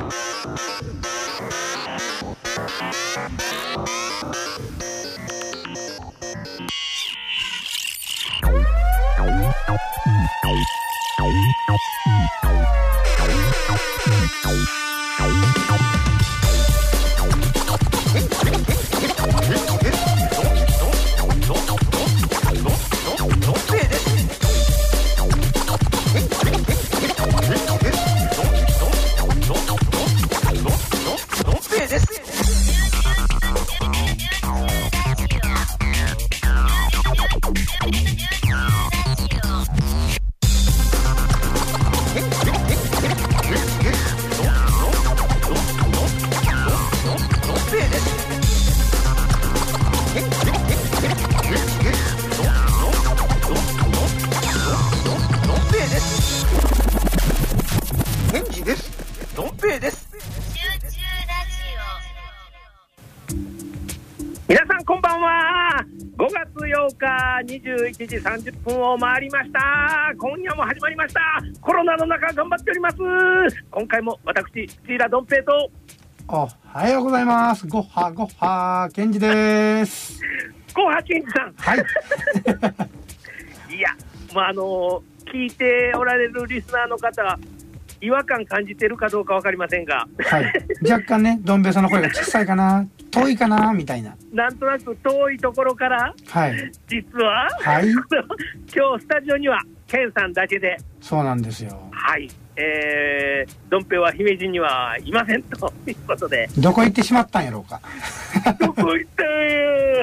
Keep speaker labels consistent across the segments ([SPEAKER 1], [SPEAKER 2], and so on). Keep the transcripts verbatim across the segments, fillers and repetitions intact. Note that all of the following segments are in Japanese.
[SPEAKER 1] にじゅういちじさんじゅっぷんを回りました。今夜も始まりました。コロナの中頑張っております。今回も私土浦どん平と
[SPEAKER 2] おはようございます。ごはごは健二です。
[SPEAKER 1] ごは健二さん、
[SPEAKER 2] はい
[SPEAKER 1] いや、まああの聞いておられるリスナーの方違和感感じてるかどうか分かりませんが、
[SPEAKER 2] はい、若干ねどん兵衛さんの声が小さいかな遠いかなみたいな、
[SPEAKER 1] なんとなく遠いところから、
[SPEAKER 2] はい、
[SPEAKER 1] 実は、
[SPEAKER 2] はい、
[SPEAKER 1] 今日スタジオには健さんだけで、
[SPEAKER 2] そうなんですよ。
[SPEAKER 1] はい、えー、どん兵衛は姫路にはいませんということで、
[SPEAKER 2] どこ行ってしまったんやろうか
[SPEAKER 1] どこ行ったんよ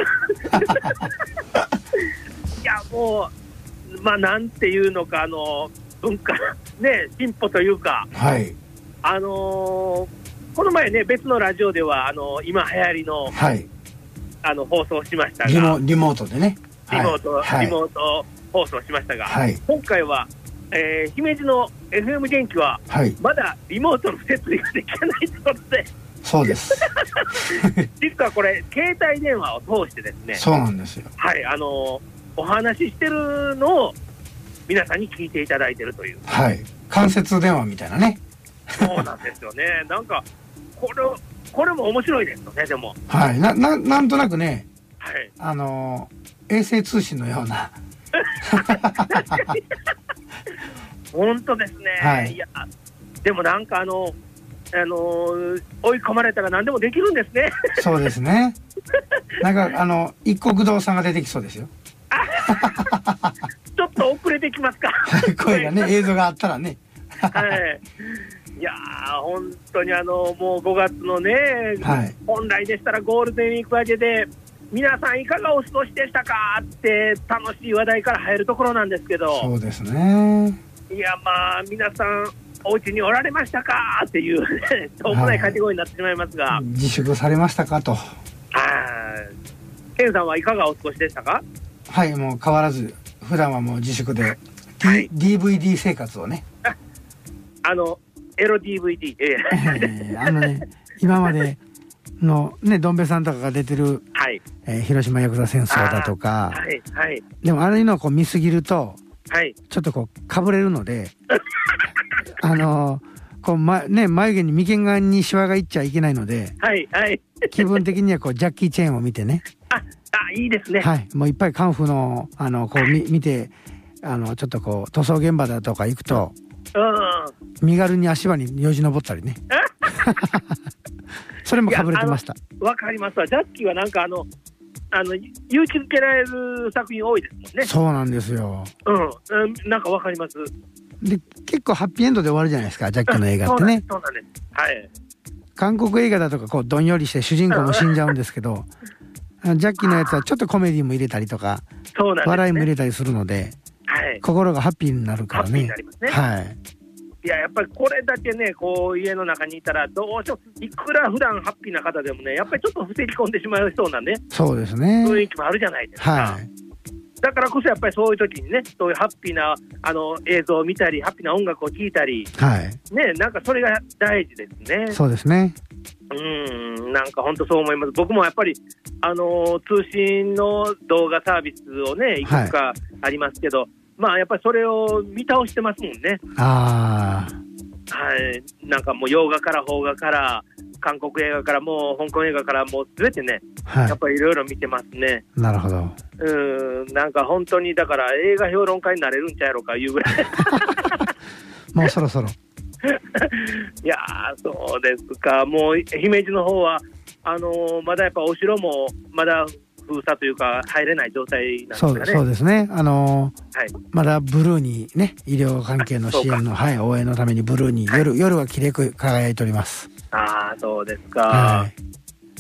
[SPEAKER 1] いやもうまあなんていうのか、あの文化ね進歩というか、
[SPEAKER 2] はい、
[SPEAKER 1] あのー、この前ね別のラジオではあの今流行りの、はい、あの放送しましたが、
[SPEAKER 2] リモ、リモートでね、
[SPEAKER 1] リモート、
[SPEAKER 2] はい、
[SPEAKER 1] リモート放送しましたが、
[SPEAKER 2] はい、
[SPEAKER 1] 今回は、えー、姫路の エフエム 元気は、はい、まだリモートの設備ができないということで、
[SPEAKER 2] そうです
[SPEAKER 1] 実はこれ携帯電話を通してですね、
[SPEAKER 2] そうなんですよ。
[SPEAKER 1] はい、あのー、お話ししてるのを皆さんに聞いていただいてるという、
[SPEAKER 2] はい、間接電話みたいなね。
[SPEAKER 1] そうなんですよね。なんかこれこれも面白いですよね。でも、
[SPEAKER 2] はい、な, な, なんとなくね、
[SPEAKER 1] はい、あ
[SPEAKER 2] の衛星通信のような
[SPEAKER 1] 本当ですね、
[SPEAKER 2] はい、
[SPEAKER 1] いやでもなんかあのあのー、追い込まれたら何でもできるんですね。
[SPEAKER 2] そうですね。なんかあの一国堂さんが出てきそうですよ
[SPEAKER 1] ちょっと遅れてきますか
[SPEAKER 2] 声がね、映像があったらね
[SPEAKER 1] はい、いやー本当にあのもうごがつのね、はい、本来でしたらゴールデンウィーク明けで皆さんいかがお過ごしでしたかって楽しい話題から入るところなんですけど、
[SPEAKER 2] そうですね。
[SPEAKER 1] いやまあ皆さんお家におられましたかっていうね、しょうもないカテゴリーになってしまいますが、はい、
[SPEAKER 2] 自粛されましたかと。
[SPEAKER 1] ケンさんはいかがお過ごしでしたか？
[SPEAKER 2] はい、もう変わらず普段はもう自粛で、D はい、ディーブイディー 生活をね、
[SPEAKER 1] あ, あのエロ ディーブイディー、
[SPEAKER 2] えー、あのね今までのねどん兵衛さんとかが出てる、はい、えー、広島ヤクザ戦争だとか、
[SPEAKER 1] はいはい、
[SPEAKER 2] でもあれのこう見すぎると、はい、ちょっとこうかぶれるのであのー、こう、まね、眉毛に眉間にシワがいっちゃいけないので、はいはい、気分的にはこうジャッキー・チェーンを見てね、
[SPEAKER 1] ああいいですね、
[SPEAKER 2] はい、もういっぱいカンフーのあのこう見見て、あのちょっとこう塗装現場だとか行くと、うん、身軽に足場によじ登ったりねそれもかぶれてました。
[SPEAKER 1] わかりますわ。ジャッキーはなんかあのあの勇気づけられる作品多いですもんね。
[SPEAKER 2] そうなんですよ。
[SPEAKER 1] うん、うん、なんかわかります。
[SPEAKER 2] で結構ハッピーエンドで終わるじゃないですか、ジャッキーの映画ってね。
[SPEAKER 1] そうなんです。はい。
[SPEAKER 2] 韓国映画だとかこうどんよりして主人公も死んじゃうんですけどジャッキーのやつはちょっとコメディも入れたりとか、そうなんですね、笑いも入れたりするので、はい、心がハッピーになるからね。ハッピーになりますね。はい。
[SPEAKER 1] いややっぱりこれだけねこう家の中にいたらどうしてもいくら普段ハッピーな方でもねやっぱりちょっとふてり込んでしまいそうなね、
[SPEAKER 2] そうですね、
[SPEAKER 1] 雰囲気もあるじゃないですか。はい。だからこそやっぱりそういう時にねそういうハッピーなあの映像を見たりハッピーな音楽を聴いたり、はい、ね、なんかそれが大事ですね。
[SPEAKER 2] そうですね。
[SPEAKER 1] うん、なんか本当そう思います。僕もやっぱりあの通信の動画サービスをねいくつかありますけど、はい、まあやっぱりそれを見倒してますもんね。
[SPEAKER 2] ああ。
[SPEAKER 1] はい、なんかもう洋画から邦画から韓国映画からもう香港映画からもうすべてね、はい、やっぱりいろいろ見てますね。
[SPEAKER 2] なるほど。
[SPEAKER 1] うん、なんか本当にだから映画評論家になれるんちゃうやろかいうぐらい
[SPEAKER 2] もうそろそろ
[SPEAKER 1] いやー、そうですか。もう姫路の方はあのー、まだやっぱお城もまだ封鎖というか入れない状態なんですかね。
[SPEAKER 2] そう、そうですね。あのーはい、まだブルーにね、医療関係の支援の、はい、応援のためにブルーに夜、はい、夜はきれいく輝いております。
[SPEAKER 1] ああ、そうですか。はい、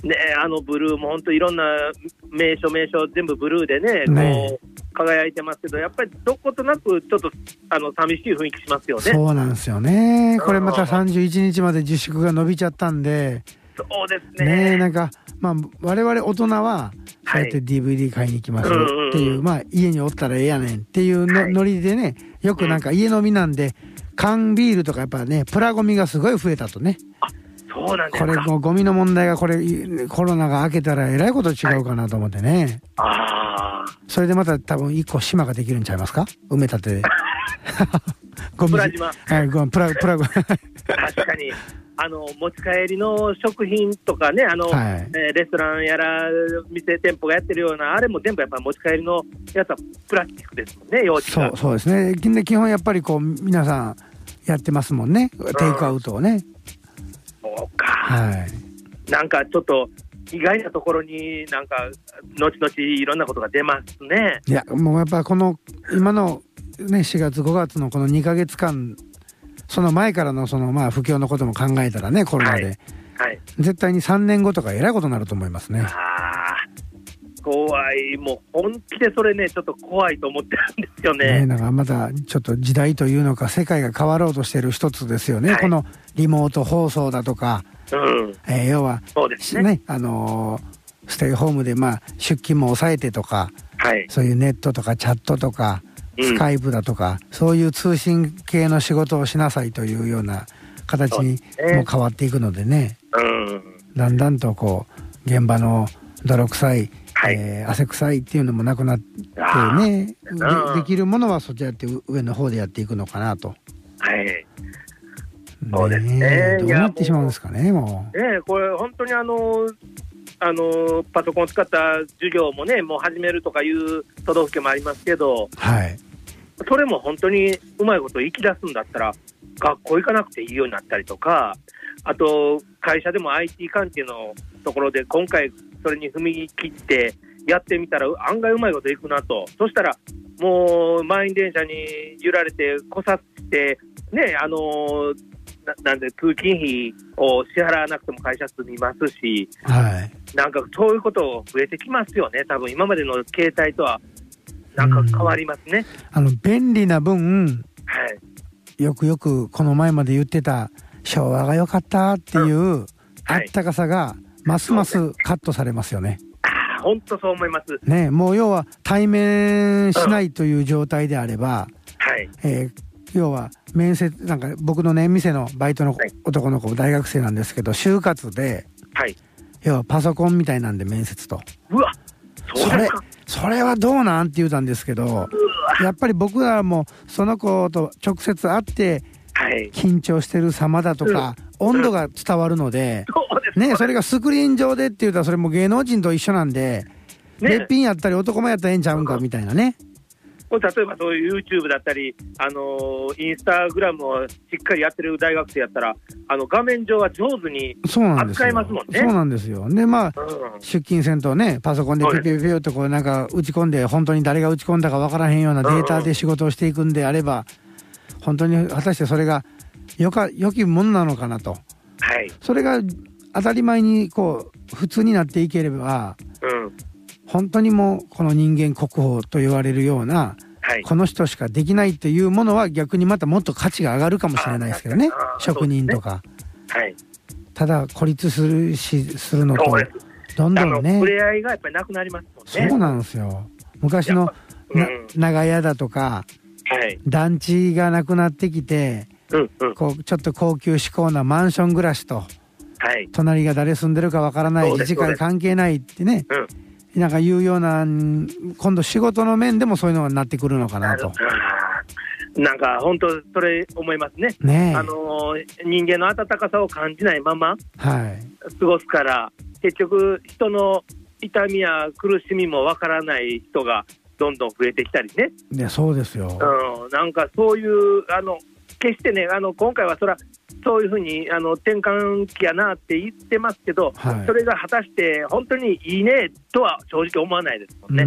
[SPEAKER 1] ね、あのブルーも本当いろんな名所名所全部ブルーでね、ねこう輝いてますけど、やっぱりどことなくちょっとあの寂しい雰囲気しますよね。
[SPEAKER 2] そうなんですよね。これまたさんじゅういちにちまで自粛が伸びちゃったんで、
[SPEAKER 1] そうですね。
[SPEAKER 2] ね、なんかまあ我々大人はそうやって ディーブイディー 買いに行きますっていう、はい、まあ家におったらええやねんっていうの、はい、ノリでね、よくなんか家飲みなんで、缶ビールとかやっぱね、プラゴミがすごい増えたとね。
[SPEAKER 1] あ、そうなんですか。
[SPEAKER 2] これもうゴミの問題がこれコロナが明けたらえらいこと違うかなと思ってね。
[SPEAKER 1] はい、ああ。
[SPEAKER 2] それでまた多分一個島ができるんちゃいますか？埋め立てで。
[SPEAKER 1] ゴミプラ島。
[SPEAKER 2] はい、ゴミプラプラゴミ。
[SPEAKER 1] 確かに。あの持ち帰りの食品とかね、あの、はい、えー、レストランやら店店舗がやってるようなあれも全部やっぱり持ち帰りのやつはプラスチックですもんね、容器が。
[SPEAKER 2] そう、そうですね。基本やっぱりこう皆さんやってますもんね、うん、テイクアウトをね。
[SPEAKER 1] そうか、
[SPEAKER 2] はい、
[SPEAKER 1] なんかちょっと意外なところになんか後々いろんなことが出ますね。
[SPEAKER 2] いや、もうやっぱこの今のねしがつごがつのこのにかげつかん、その前からのそのまあ不況のことも考えたらね、コロナで、はいはい、絶対にさんねんごとかえらいことになると思いますね。
[SPEAKER 1] あ、怖い。もう本気でそれね、ちょっと怖いと思ってるんですよね。
[SPEAKER 2] ね、なんかまたちょっと時代というのか世界が変わろうとしている一つですよね、はい、このリモート放送だとか、うん、えー、要は
[SPEAKER 1] そうですね、ね、
[SPEAKER 2] あのー、ステイホームでまあ出勤も抑えてとか、はい、そういうネットとかチャットとかスカイプだとか、うん、そういう通信系の仕事をしなさいというような形にも変わっていくのでね、うん、だんだんとこう現場の泥臭い、はい、えー、汗臭いっていうのもなくなってね、で, できるものはそちらって上の方でやっていくのかなと。
[SPEAKER 1] はい、そうですね。
[SPEAKER 2] どうなってしまうんですかね、も
[SPEAKER 1] う。ね、これ本当にあのあのパソコンを使った授業もね、もう始めるとかいう都道府県もありますけど、はい、それも本当にうまいこと行き出すんだったら学校行かなくていいようになったりとか、あと会社でも アイティー 関係のところで今回それに踏み切ってやってみたら案外うまいこといくなと。そしたらもう満員電車に揺られてこさってね、あのー、な, なんで通勤費を支払わなくても会社済みますし、はい、なんかそういうこと増えてきますよね。多分今までの形態とはなんか変わりますね。
[SPEAKER 2] あの便利な分、はい、よくよくこの前まで言ってた昭和が良かったっていう、うん、あったかさがますますカットされますよね。
[SPEAKER 1] ああ、本当そう思います
[SPEAKER 2] ね。もう要は対面しないという状態であれば、うん、はい、えー要は面接なんか僕のね店のバイトの男の子大学生なんですけど、就活で、はい、要はパソコンみたいなんで面接と、
[SPEAKER 1] うわ、そうですか。
[SPEAKER 2] それそれはどうなんって言ったんですけど、やっぱり僕らもその子と直接会って緊張してる様だとか、うん、温度が伝わるので、うん、ね、それがスクリーン上でって言ったらそれも芸能人と一緒なんで、ね、べっぴんやったり男もやったらええんちゃうんかみたいなね。
[SPEAKER 1] 例えばそういう YouTube だったり、あのー、インスタグラムをしっかりやってる大学生やったら、あの画面上は上手に扱えますもんね。
[SPEAKER 2] そうなんですよ。で、まあ、うん、出勤せんとね、パソコンでピピピピとこうなんか打ち込んで、本当に誰が打ち込んだか分からへんようなデータで仕事をしていくんであれば、うん、本当に果たしてそれがよか良きものなのかなと。はい。それが当たり前にこう普通になっていければ、うん、本当にもうこの人間国宝と言われるような、はい、この人しかできないというものは逆にまたもっと価値が上がるかもしれないですけどね、職人とか、ね、はい、ただ孤立するしするのとどんどんね、
[SPEAKER 1] 触れ合いがやっぱりなくなりますもんね。
[SPEAKER 2] そうなんですよ。昔の、うん、長屋だとか、はい、団地がなくなってきて、うんうん、こうちょっと高級志向なマンション暮らしと、はい、隣が誰住んでるかわからない、自治会関係ないってね、うん、なんかいうような、今度仕事の面でもそういうのがなってくるのかなと。
[SPEAKER 1] なんか本当それ思いますね。
[SPEAKER 2] ね、
[SPEAKER 1] あの人間の温かさを感じないまま過ごすから、はい、結局人の痛みや苦しみもわからない人がどんどん増えてきたりね。
[SPEAKER 2] いやそうですよ、
[SPEAKER 1] うん、なんかそういうあの決してね、あの今回はそらそういうふうにあの転換期やなって言ってますけど、はい、それが果たして本当にいいねとは正直思わないですもんね。
[SPEAKER 2] うん、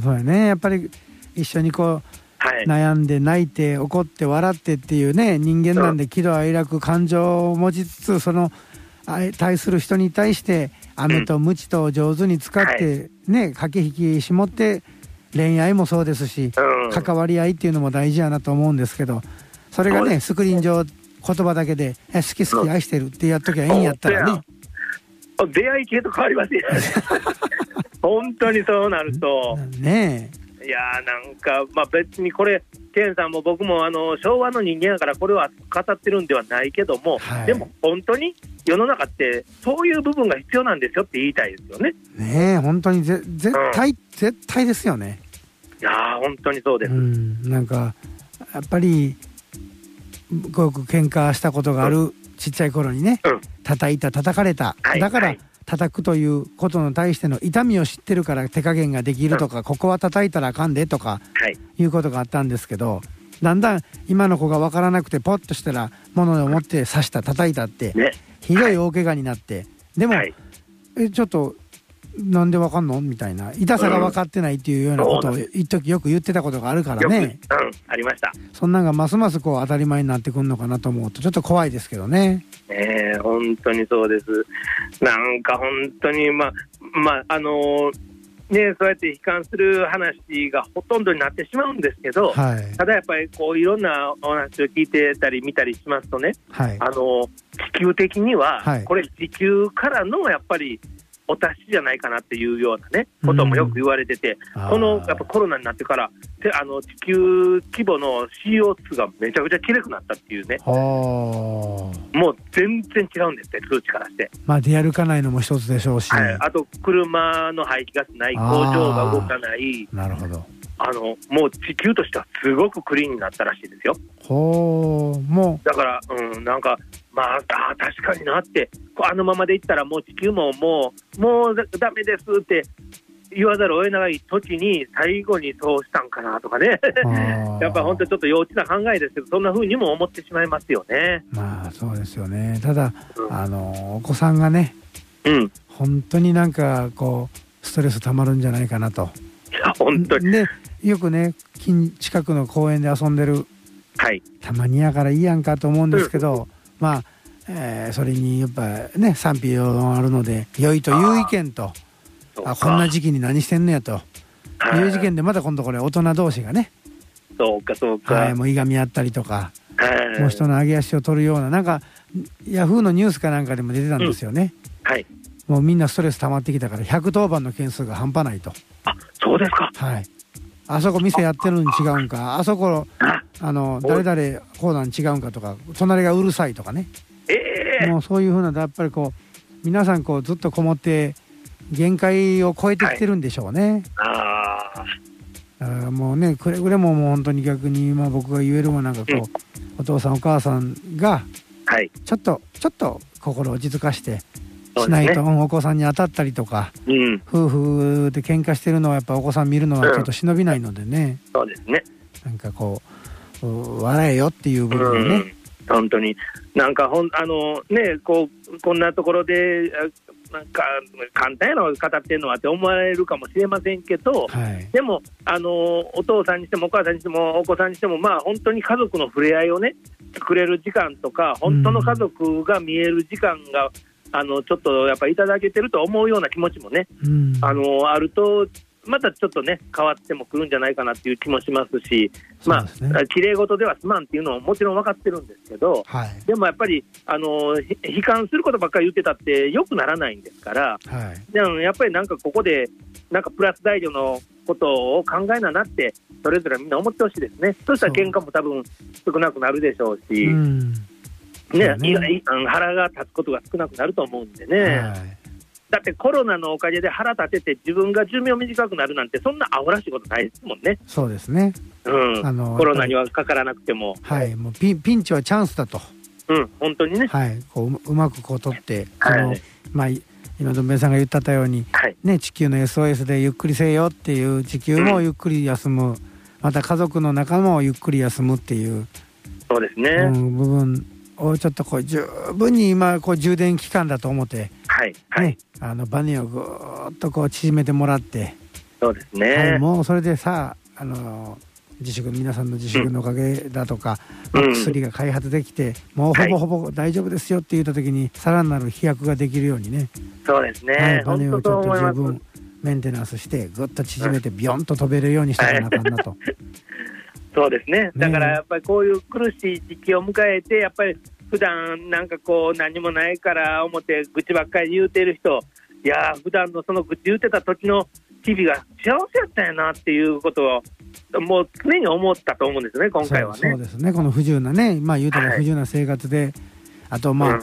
[SPEAKER 2] そうやね。やっぱり一緒にこう、はい、悩んで泣いて怒って笑ってっていうね、人間なんで喜怒哀楽感情を持ちつつ、その対する人に対して飴と鞭と上手に使ってね、うん、駆け引き絞って恋愛もそうですし、うん、関わり合いっていうのも大事やなと思うんですけど、それがねスクリーン上言葉だけで好き好き愛してるってやっときゃいいんやったらね、
[SPEAKER 1] 出会い系と変わりますよ本当にそうなると
[SPEAKER 2] ねえ、
[SPEAKER 1] いやーなんか、まあ、別にこれケンさんも僕もあの昭和の人間だからこれは語ってるんではないけども、はい、でも本当に世の中ってそういう部分が必要なんですよって言いたいですよね。
[SPEAKER 2] ねえ本当にぜ絶対、うん、絶対ですよね。
[SPEAKER 1] いやー本当にそうです、うん、
[SPEAKER 2] なんかやっぱりごく喧嘩したことがある、うん、ちっちゃい頃にね、うん、叩いた叩かれた、はい、だから、はい叩くということに対しての痛みを知ってるから手加減ができるとか、うん、ここは叩いたらあかんでとか、はい、いうことがあったんですけど、だんだん今の子が分からなくてポッとしたら物を持って刺した叩いたって、ね、ひどい大怪我になって、はい、でも、はい、えちょっとなんで分かんのみたいな痛さが分かってないっていうようなことを一時よく言ってたことがあるからね、
[SPEAKER 1] うん、ありました。
[SPEAKER 2] そんなんがますますこう当たり前になってくるのかなと思うとちょっと怖いですけどね。
[SPEAKER 1] ねえ本当にそうです。なんか本当にまあまああのー、ねそうやって悲観する話がほとんどになってしまうんですけど、はい、ただやっぱりこういろんなお話を聞いてたり見たりしますとね、はい、あのー、地球的には、はい、これ地球からのやっぱりお達しじゃないかなっていうようなねこともよく言われてて、うん、このやっぱコロナになってからあの地球規模の シーオーツー がめちゃくちゃきれくなったっていうね、もう全然違うんですって数値からして、
[SPEAKER 2] まあ出歩かないのも一つでしょうし、
[SPEAKER 1] はい、あと車の排気ガスない、工場が動かない、
[SPEAKER 2] なるほど、
[SPEAKER 1] あのもう地球としてはすごくクリーンになったらしいですよ。
[SPEAKER 2] ほう、もう
[SPEAKER 1] だから、うん、なんかまあ、あ確かになって、あのままでいったらもう地球ももうもうダメですって言わざるを得ない時に最後にそうしたんかなとかねやっぱ本当にちょっと幼稚な考えですけど、そんな風にも思ってしまいますよね。
[SPEAKER 2] まあそうですよね。ただ、うん、あのお子さんがね、
[SPEAKER 1] うん、
[SPEAKER 2] 本当になんかこうストレスたまるんじゃないかなと。
[SPEAKER 1] いや本当に
[SPEAKER 2] でよくね近近くの公園で遊んでる、
[SPEAKER 1] はい、
[SPEAKER 2] たまにやからいいやんかと思うんですけど、うん、まあ、えー、それにやっぱね賛否両論あるので、良いという意見と、ああこんな時期に何してんのやという事件で、また今度これ大人同士がね、
[SPEAKER 1] そうかそうか、
[SPEAKER 2] はい、もういがみ合ったりとか、もう人の上げ足を取るような、なんかヤフーのニュースかなんかでも出てたんですよね、
[SPEAKER 1] うん、はい、
[SPEAKER 2] もうみんなストレス溜まってきたからひゃくとおばんの件数が半端ないと。
[SPEAKER 1] あ、そうですか。
[SPEAKER 2] はい、あそこ店やってるのに違うんか、あそこあの誰々こうなん違うんかとか、隣がうるさいとかね、
[SPEAKER 1] えー、
[SPEAKER 2] もうそういうふうな、やっぱりこう皆さんこうずっとこもって限界を超えてきてるんでしょうね、
[SPEAKER 1] はい、
[SPEAKER 2] あだからもうね、くれぐれももう本当に逆に今僕が言えるもなんかこう、うん、お父さんお母さんがちょっと、はい、ちょっと心を落ち着かしてしないと、ね、お子さんに当たったりとか、うん、夫婦で喧嘩してるのはやっぱお子さん見るのはちょっと忍びないのでね、
[SPEAKER 1] うん、そうですね、
[SPEAKER 2] なんかこう笑えよっていう部分でね、うん、
[SPEAKER 1] 本当になんかほんあのねこうこんなところでなんか簡単やの語ってるのはって思われるかもしれませんけど、はい、でもあのお父さんにしてもお母さんにしてもお子さんにしても、まあ本当に家族の触れ合いをねくれる時間とか、本当の家族が見える時間が、うん、あのちょっとやっぱりいただけてると思うような気持ちもね、うん、あのあるとまたちょっとね変わってもくるんじゃないかなっていう気もしますし、まあ綺麗事ではすまんっていうのももちろん分かってるんですけど、はい、でもやっぱりあの悲観することばっかり言ってたって良くならないんですから、はい、でもやっぱりなんかここでなんかプラス材料のことを考えななってそれぞれみんな思ってほしいですね。そしたら喧嘩も多分少なくなるでしょうし、うんね、ね、腹が立つことが少なくなると思うんでね、はい、 だってコロナのおかげで腹立てて自分が寿命短くなるなんてそんなアホらしいことないですもんね。
[SPEAKER 2] そうですね、
[SPEAKER 1] うん、あのコロナにはかからなくても、
[SPEAKER 2] はい、もう ピ, ピンチはチャンスだと、
[SPEAKER 1] うん、本当にね、
[SPEAKER 2] はい、こ う, うまくこう取って、はい、そのまあ、今どん兵衛さんが言ったように、はいね、地球の エスオーエス でゆっくりせよっていう、地球もゆっくり休む、うん、また家族の中もゆっくり休むっていう、
[SPEAKER 1] そうですね、
[SPEAKER 2] うん、部分をちょっとこう十分に今こう充電期間だと思って、
[SPEAKER 1] はいはい、
[SPEAKER 2] ね、あのバネをぐーっとこう縮めてもらって、
[SPEAKER 1] そうですね、
[SPEAKER 2] はい、もうそれでさあ、あの自粛皆さんの自粛のおかげだとか、うんまあ、薬が開発できて、うん、もうほぼほぼ大丈夫ですよって言った時に、はい、さらなる飛躍ができるようにね、
[SPEAKER 1] そうですね、
[SPEAKER 2] はい、バネをちょっと十分メンテナンスしてぐっと縮めてビヨンと飛べるようにしていかなあかんなと、はい、
[SPEAKER 1] そうですね、だからやっぱりこういう苦しい時期を迎えて、やっぱり普段なんかこう何もないから思って愚痴ばっかり言うてる人、いやー普段のその愚痴言うてた時の日々が幸せやったんやなっていうことをもう常に思ったと思うんですね、今回はね。
[SPEAKER 2] そう、そうですね、この不自由なね、まあ言うたら不自由な生活で、はい、あとまあ、うん、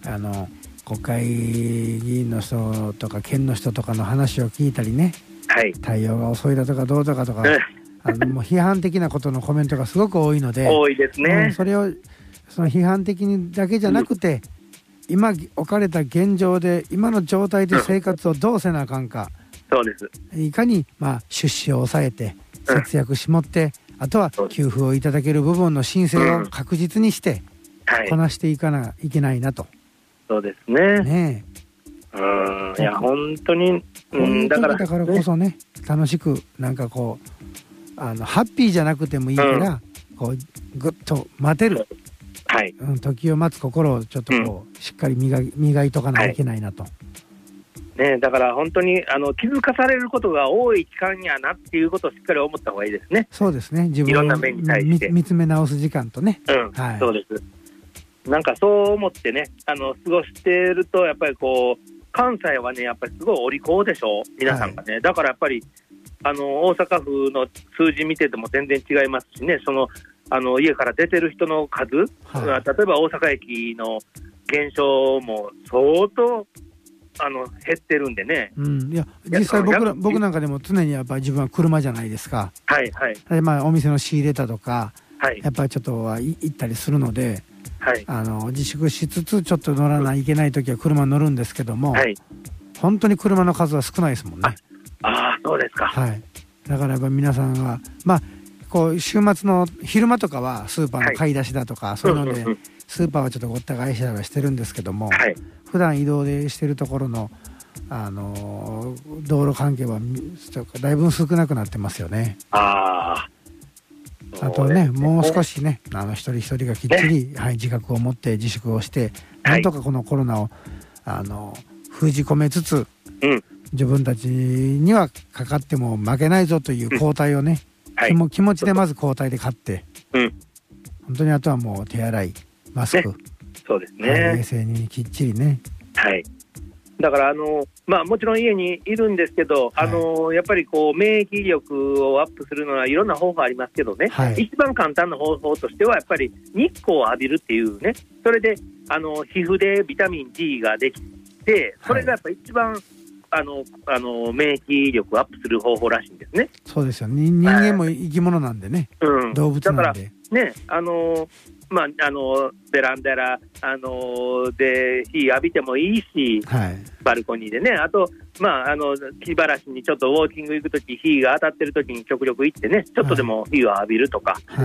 [SPEAKER 2] あの国会議員の人とか県の人とかの話を聞いたりね、はい、対応が遅いだとかどうだかとか、あのもう批判的なことのコメントがすごく多いので、
[SPEAKER 1] 多いですね、
[SPEAKER 2] うん、それをその批判的にだけじゃなくて、うん、今置かれた現状で今の状態で生活をどうせなあかんか、
[SPEAKER 1] うん、そうです、
[SPEAKER 2] いかにまあ出資を抑えて節約しもって、うん、あとは給付をいただける部分の申請を確実にしてこなしていかないけないなと、
[SPEAKER 1] そうですね、
[SPEAKER 2] ね
[SPEAKER 1] え、うん、いや本当に、
[SPEAKER 2] うん、だからだからこそね、楽しくなんかこうあのハッピーじゃなくてもいいから、うん、こうぐっと待てる、はいうん、時を待つ心をちょっとこう、うん、しっかり磨い、磨いとかないといけないなと、はい
[SPEAKER 1] ね、だから本当にあの気づかされることが多い期間やなっていうことをしっかり思った方がいいですね。
[SPEAKER 2] そうですね、自分をいろんな面に対して見つめ直す時間とね、
[SPEAKER 1] うんはい、そうです。なんかそう思ってね、あの過ごしてるとやっぱりこう関西はねやっぱりすごいお利口でしょ皆さんがね、はい、だからやっぱりあの大阪府の数字見てても全然違いますしね、そのあの家から出てる人の数、はい、例えば大阪駅の減少も相当あの減ってるんでね、
[SPEAKER 2] うん、いや実際 僕, ら僕なんかでも常にやっぱり自分は車じゃないですか、
[SPEAKER 1] はいはい
[SPEAKER 2] まあ、お店の仕入れたとか、
[SPEAKER 1] はい、
[SPEAKER 2] やっぱりちょっとは行ったりするので、
[SPEAKER 1] はい、
[SPEAKER 2] あの自粛しつつちょっと乗らないといけない時は車乗るんですけども、はい、本当に車の数は少ないですもんね。
[SPEAKER 1] ああそうですか、
[SPEAKER 2] はい、だからやっぱ皆さんはまあこう週末の昼間とかはスーパーの買い出しだとか、はい、そういうので、うんうんうん、スーパーはちょっとごった返したりはしてるんですけども、はい、普段移動でしてるところの、あのー、道路関係はだいぶ少なくなってますよね。
[SPEAKER 1] あ
[SPEAKER 2] あとね、もう少しね、あの一人一人がきっちり、ねはい、自覚を持って自粛をして、なんとかこのコロナをあの封じ込めつつ、うん、自分たちにはかかっても負けないぞという抗体をね、うんはい、気持ちでまず抗体で勝って、うん、本当にあとはもう手洗いマスク、
[SPEAKER 1] ね、そうですね、
[SPEAKER 2] はい、衛生にきっちりね、
[SPEAKER 1] はいだからあの、まあ、もちろん家にいるんですけど、はい、あのやっぱりこう免疫力をアップするのはいろんな方法ありますけどね、はい、一番簡単な方法としてはやっぱり日光を浴びるっていうね、それであの皮膚でビタミン D ができて、それがやっぱ一番、はい、あのあの免疫力をアップする方法らしいんですね。
[SPEAKER 2] そうですよ、人間も生き物なんでね、うん、動物なんで
[SPEAKER 1] だからね、あのまあ、あのベランダら、あので火浴びてもいいし、はい、バルコニーでね、あと、まあ、あの気晴らしにちょっとウォーキング行くとき、火が当たってるときに極力行ってね、ちょっとでも火を浴びるとか、はい、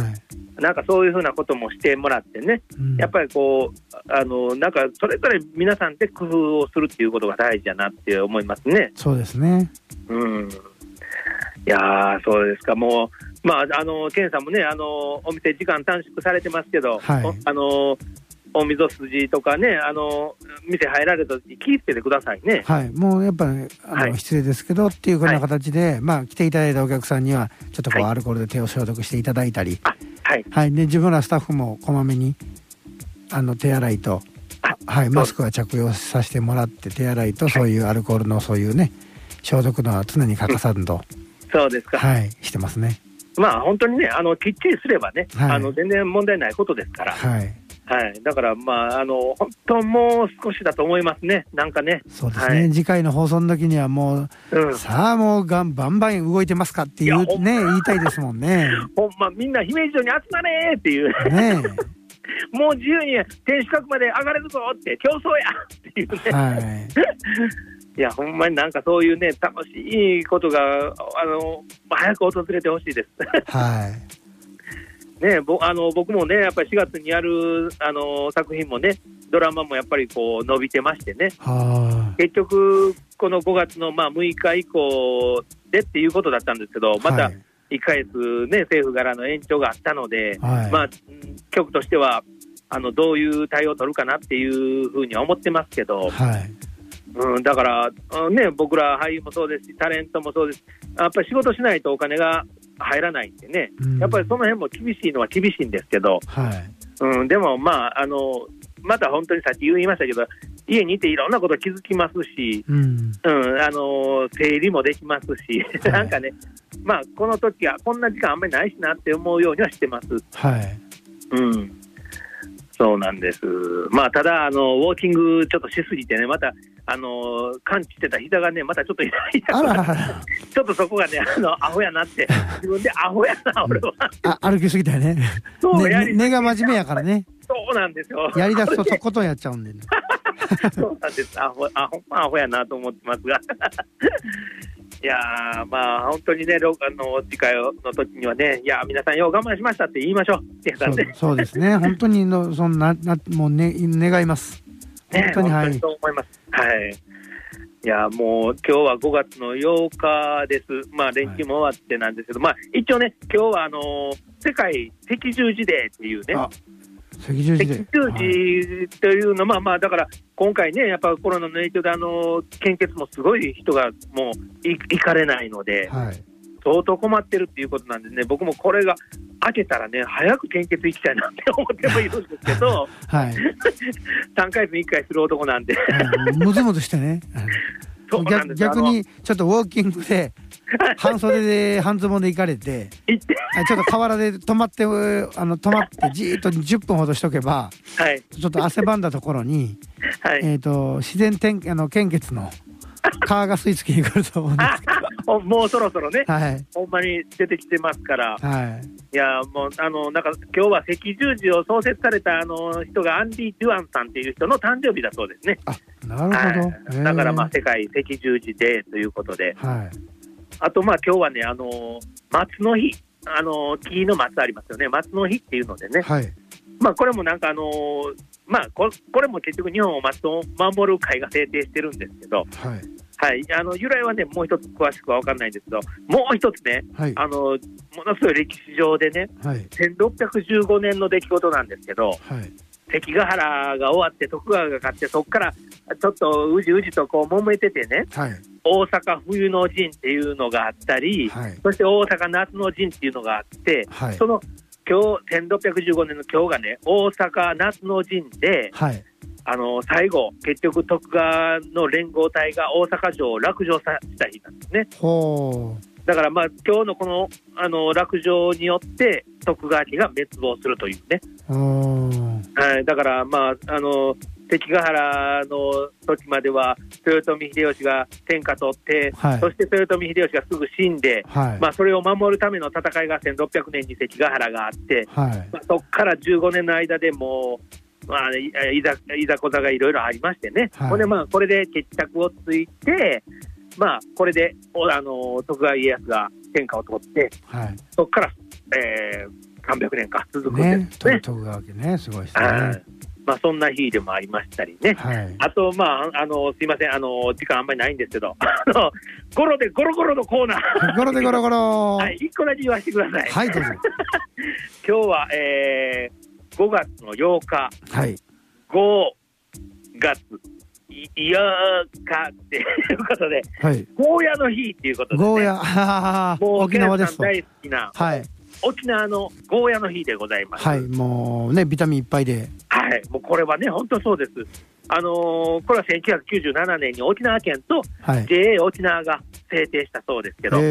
[SPEAKER 1] なんかそういうふうなこともしてもらってね、うん、やっぱりこうあのなんかそれぞれ皆さんで工夫をするっていうことが大事だなって思いますね。
[SPEAKER 2] そうですね、
[SPEAKER 1] うん、いやーそうですか。もうまあ、あのケンさんもね、あのお店時間短縮されてますけど、はい、あのお溝筋とかね、あの店入られた時気をつけてくださいね。
[SPEAKER 2] はい、もうやっぱり、ね、あの、はい、失礼ですけどっていうふうな形で、はい、まあ来ていただいたお客さんにはちょっとこう、はい、アルコールで手を消毒していただいたり、はいはい、で自分らスタッフもこまめにあの手洗いと、はい、マスクは着用させてもらって、手洗いとそういうアルコールのそういうね消毒のは常に欠かさんと、
[SPEAKER 1] うん、そうですか、
[SPEAKER 2] はい、してますね。
[SPEAKER 1] まあ本当にね、あのきっちりすればね、はい、あの全然問題ないことですから、
[SPEAKER 2] はい、
[SPEAKER 1] はい、だからまああの本当もう少しだと思いますね。なんかね。
[SPEAKER 2] そうですね、はい、次回の放送の時にはもう、うん、さあもうがんバンバン動いてますかっていうね言いたいですもんね。
[SPEAKER 1] ほんまみんな姫路城に集まれーっていうねもう自由に天守閣まで上がれるぞって競争やっていうね、はい、いやほんまになんかそういうね楽しいことがあの早く訪れてほしいですはいね、ぼあの僕もねやっぱりしがつにやるあの作品もねドラマもやっぱりこう伸びてましてね、は結局このごがつのまあむいか以降でっていうことだったんですけど、またいっかげつね政府柄の延長があったので、はい、まあ局としてはあのどういう対応を取るかなっていうふうには思ってますけど、はいうん、だから、ね、僕ら俳優もそうですしタレントもそうです。やっぱり仕事しないとお金が入らないんでね、うん、やっぱりその辺も厳しいのは厳しいんですけど、はいうん、でもまああのまた本当にさっき言いましたけど家にいていろんなこと気づきますし、うんうん、あの整理もできますし、はい、なんかねまあこの時はこんな時間あんまりないしなって思うようにはしてます。はいうんそうなんです。まあただあのウォーキングちょっとしすぎてねまたあの感知してた膝がねまたちょっと痛いちょっとそこがねあのアホやなって自分でアホやな俺は
[SPEAKER 2] あ歩きすぎたよね。そうね根が真面目やからね。
[SPEAKER 1] そうなんですよ。
[SPEAKER 2] やりだすととことんやっちゃうんで、ね、
[SPEAKER 1] そうなんです。アホアホアホやなと思ってますがいやーまあ本当にねあの次回の時にはねいや皆さんよう我慢しましたって言いましょうっていう感じで そ,
[SPEAKER 2] そうですね本当にのそんななもう、ね、願います本当に、
[SPEAKER 1] ね、はい本当にそう思いますはいいやもう今日はごがつのようかです。まあ連休も終わってなんですけど、はい、まあ一応ね今日はあのー、世界赤十字デーっていうね
[SPEAKER 2] 赤十字デー
[SPEAKER 1] 赤十字というのは、はい、まあまあだから今回ねやっぱコロナの影響であの献血もすごい人がもう行かれないので、はい、相当困ってるっていうことなんでね僕もこれが明けたらね早く献血行きたいなって思ってもいるんですけど、はい、さんかげつにいっかいする男なんで
[SPEAKER 2] ムズムズしてねそうなんです。逆にちょっとウォーキングで半袖で半ズボンで行かれてちょっと河原で止まってあの止まってじーっとじゅっぷんほどしとけば、はい、ちょっと汗ばんだところに、はいえー、と自然点あの献血の川が吸い付きに来ると思うんですけど
[SPEAKER 1] もうそろそろね、はい、ほんまに出てきてますから、はい、いやもうあのなんか今日は赤十字を創設されたあの人がアンディ・デュアンさんっていう人の誕生日だそうですね。
[SPEAKER 2] あなるほど、
[SPEAKER 1] はい、だからまあ世界赤十字デーということで、はい、あとまあ今日はねあの松の日あの木の松ありますよね松の日っていうのでね、はい、まあこれもなんかあのまあこ、これも結局日本を松を守る会が制定してるんですけど、はいはい、あの由来はねもう一つ詳しくは分かんないんですけどもう一つね、はい、あのものすごい歴史上でね、はい、せんろっぴゃくじゅうごねんの出来事なんですけど、はい、関ヶ原が終わって徳川が勝ってそこからちょっとうじうじとこう揉めててね、はい、大阪冬の陣っていうのがあったり、はい、そして大阪夏の陣っていうのがあって、はい、その今日せんろっぴゃくじゅうごねんの今日がね大阪夏の陣で、はいあの最後結局徳川の連合隊が大阪城を落城させた日なんですね。ほうだからまあ今日のこの、あの落城によって徳川家が滅亡するというね。はい、だからまああの関ヶ原の時までは豊臣秀吉が天下取って、はい、そして豊臣秀吉がすぐ死んで、はいまあ、それを守るための戦いがせんろっぴゃくねんに関ヶ原があって、はいまあ、そこからじゅうごねんの間でもうまあ、いざ、いざこざがいろいろありましてね、はい、これでまあこれで決着をついて、まあ、これであの徳川家康が天下を取って、はい、そこから、えー、さんびゃくねんか続くんですね。ね
[SPEAKER 2] 徳川家ねすごいですね。
[SPEAKER 1] まあ、そんな日でもありましたりね、はい、あと、まあ、あのすいませんあの時間あんまりないんですけどあのゴロでゴロゴロのコーナー
[SPEAKER 2] ゴロでゴロゴロ
[SPEAKER 1] はい、いっこだけ言わせてください。
[SPEAKER 2] はいどうぞ
[SPEAKER 1] 今日は、えー、ごがつのようか、はい、ごがついやかっていうことで、はい、ゴーヤの日っていうことで、ね、
[SPEAKER 2] ゴーヤもう沖縄ですと
[SPEAKER 1] 大好きな、はい、沖縄のゴーヤの日でございます。
[SPEAKER 2] はいもうねビタミンいっぱいで、
[SPEAKER 1] はいもうこれはね本当そうです。 あのー、これはせんきゅうひゃくきゅうじゅうななねんに沖縄県と ジェイエー 沖縄が制定したそうですけど、はい、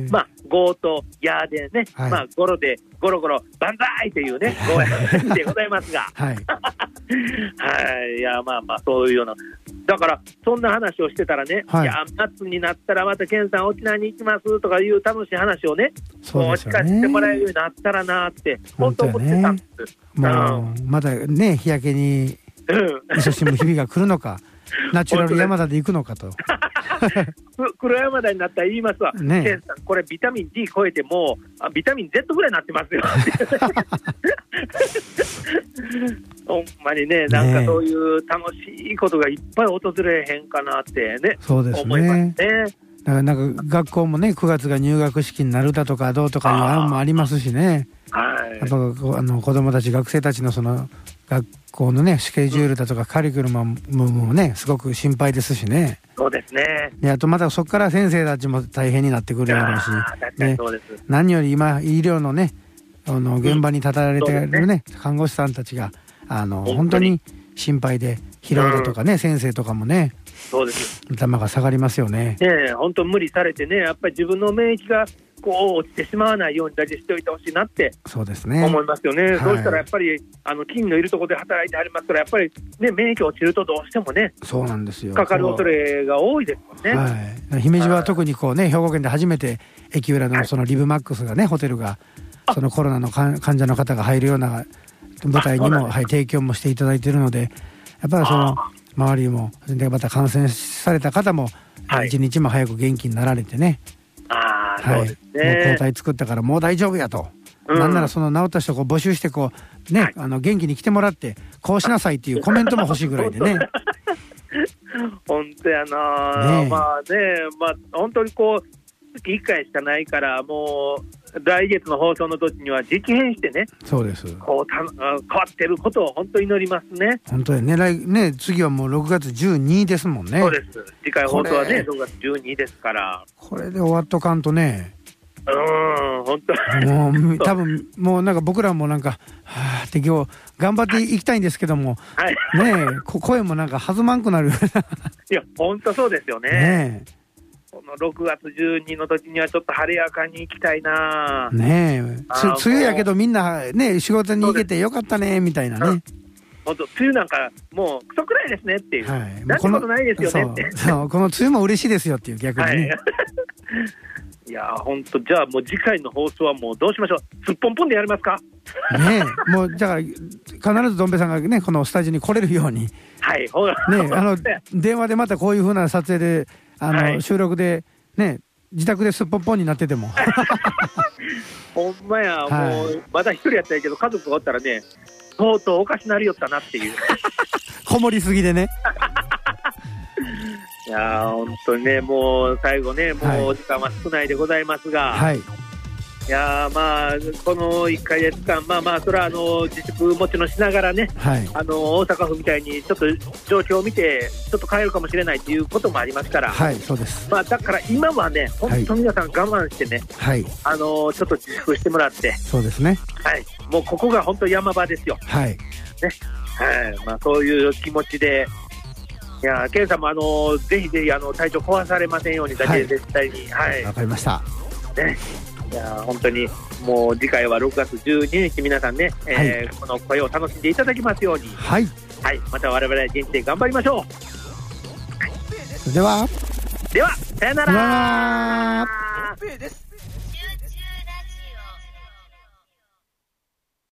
[SPEAKER 1] まあ、ゴーとヤーでね、はい、まあ、ゴロでゴロゴロ万歳というね、ゴーヤでございますが、はい、はい、いや、まあまあ、そういうような、だから、そんな話をしてたらね、はい、いや、夏になったらまた健さん沖縄に行きますとかいう楽しい話をね、もう聞かせてもらえるようになったらなって、本当思ってたんです。
[SPEAKER 2] もう、まだね、日焼けに、勤しむ日々が来るのか、ナチュラル山田で行くのかと。
[SPEAKER 1] 黒山田になったら言いますわ、ね、ケンさん、これビタミン D 超えてもうあビタミン Z ぐらいになってますよ。ほんまにね、なんかそういう楽しいことがいっぱい訪れへんかなってね、
[SPEAKER 2] そうですね、
[SPEAKER 1] 思いますね。
[SPEAKER 2] だからなんか学校もね、くがつが入学式になるだとかどうとかいう案もありますしね。はい、やっぱあの子どもたち、学生たちのその学校のね、スケジュールだとかカリキュラムもね、すごく心配ですしね。
[SPEAKER 1] そうですね。
[SPEAKER 2] で、あとまたそこから先生たちも大変になってくるやろうし、ね、何より今医療のね、あの現場に立たれてるね、うん、ね、看護師さんたちがあの本当に心配で、疲労だとかね、うん、先生とかもね、
[SPEAKER 1] そうです、
[SPEAKER 2] 頭が下がりますよね。
[SPEAKER 1] ね、本当無理されてね、やっぱり自分の免疫がこう落ちてしまわないように大事にしておいてほしいなって
[SPEAKER 2] そうですね、
[SPEAKER 1] 思いますよね。
[SPEAKER 2] はい、
[SPEAKER 1] そうしたらやっぱりあの菌のいるところで働いてありますから、やっぱりね、免疫落ちるとどうしてもね、
[SPEAKER 2] そうなんですよ、
[SPEAKER 1] かかる恐れが多いですもんね。
[SPEAKER 2] はい、姫路は特にこうね、兵庫県で初めて駅裏のそのリブマックスがね、ホテルがそのコロナの患者の方が入るような舞台にも、はい、提供もしていただいているので、やっぱりその周りもでまた感染された方も一日も早く元気になられてね、
[SPEAKER 1] あ、
[SPEAKER 2] はい、
[SPEAKER 1] そうですね、
[SPEAKER 2] もう抗体作ったからもう大丈夫やと、うん、なんならその治った人をこう募集してこう、ね、はい、あの元気に来てもらってこうしなさいっていうコメントも欲しいぐらいでね。
[SPEAKER 1] 本当やな、ね、まあね、まあ本当にこう月いっかいしかないから、もう来月の放送の時には直変してね、
[SPEAKER 2] そうです、
[SPEAKER 1] こうた変わってることを本当に祈りますね。
[SPEAKER 2] 本当にね、来ね、次はもうろくがつじゅうににちですもんね。
[SPEAKER 1] そうです、次回放送はねろくがつじゅうににちですから、
[SPEAKER 2] これで終わっとかんとね、
[SPEAKER 1] うん、本当
[SPEAKER 2] もう多分もうなんか僕らもなんかはぁって今日頑張っていきたいんですけども、はい、ねえ声もなんか弾まんくなる。
[SPEAKER 1] いや本当そうですよね。ねえ、このろくがつじゅうににちの時にはちょっと晴れやかに行きたいな。ねえ、つ梅雨やけどみんなね仕事に行けてよかったねみたいなね。本当梅雨なんかもうクソくらいですねっていう、はい、なんてことないですよねって。
[SPEAKER 2] そうそうこの梅雨も嬉しいですよっていう逆にね。はい
[SPEAKER 1] いやー本当、じゃあもう次回の放送はもうどうしましょう、すっぽんぽんでやりますか
[SPEAKER 2] ねえ、もうだから必ずどんべさんがねこのスタジオに来れるように、
[SPEAKER 1] はいほら
[SPEAKER 2] ね、あの電話でまたこういう風な撮影であの、はい、収録でね自宅ですっぽんぽんになってても
[SPEAKER 1] ほんまや、はい、もうまだ一人やったらいいけど家族がおったらねとうとうおかしなりよったなっていう
[SPEAKER 2] こもりすぎでね。
[SPEAKER 1] いやー本当にね、もう最後ね、もうお時間は少ないでございますが、はい、いやーまあこのいっかげつかん、まあまあそれはあの自粛持ちのしながらね、はい、あの大阪府みたいにちょっと状況を見てちょっと変えるかもしれないということもありますから、はい、そうです。まあだから今はね本当皆さん我慢してね、はい、あのちょっと自粛してもらって、そうですね、はい、もうここが本当山場ですよ。はい、ね、はい、まあそういう気持ちで。いやケンさんもあのぜひぜひあの体調壊されませんようにだけ絶対に、はい、わ、はい、かりました。ね、いや本当にもう次回はろくがつじゅうににち皆さんね、えーはい、この声を楽しんでいただきますように、はい、はい、また我々現地で頑張りましょう。はい、それではではさよなら。